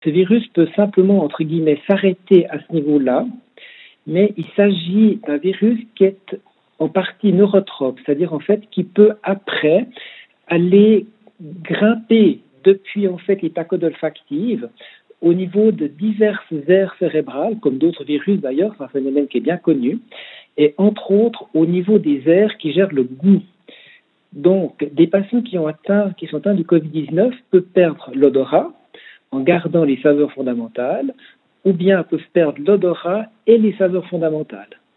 Ce virus peut simplement, entre guillemets, s'arrêter à ce niveau-là, mais il s'agit d'un virus qui est en partie neurotrope, c'est-à-dire en fait qui peut après aller grimper depuis en fait les plaques olfactives au niveau de diverses aires cérébrales, comme d'autres virus d'ailleurs, c'est un phénomène qui est bien connu, et entre autres au niveau des aires qui gèrent le goût. Donc, des patients qui sont atteints du Covid-19 peuvent perdre l'odorat en gardant les saveurs fondamentales, ou bien peuvent perdre l'odorat et les saveurs fondamentales.